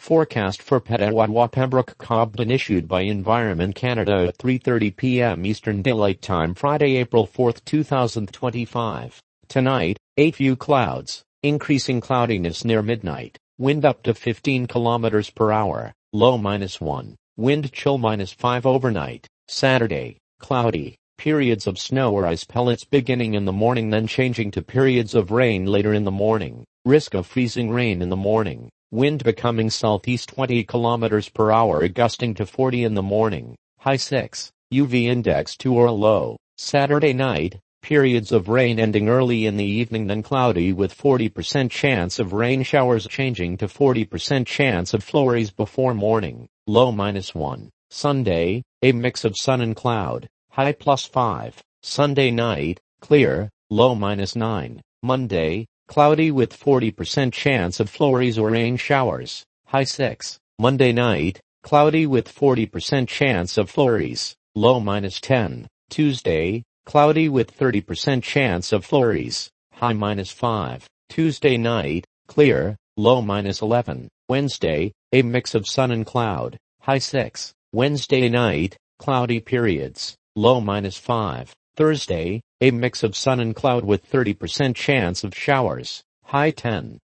Forecast for Petawawa Pembroke Cobden issued by Environment Canada at 3:30 p.m. Eastern Daylight Time Friday, April 4, 2025. Tonight, few clouds, increasing cloudiness near midnight, wind up to 15 km per hour, low -1, wind chill -5 overnight. Saturday, cloudy, periods of snow or ice pellets beginning in the morning then changing to periods of rain later in the morning, risk of freezing rain in the morning. Wind becoming southeast 20 km per hour gusting to 40 in the morning, high 6, UV index 2 or low. Saturday night, periods of rain ending early in the evening then cloudy with 40% chance of rain showers changing to 40% chance of flurries before morning, low -1. Sunday, a mix of sun and cloud, high +5. Sunday night, clear, low -9. Monday, cloudy with 40% chance of flurries or rain showers, high 6. Monday night, cloudy with 40% chance of flurries, low -10. Tuesday, cloudy with 30% chance of flurries, high -5. Tuesday night, clear, low -11. Wednesday, a mix of sun and cloud, high 6. Wednesday night, cloudy periods, low -5. Thursday, a mix of sun and cloud with 30% chance of showers, high 10.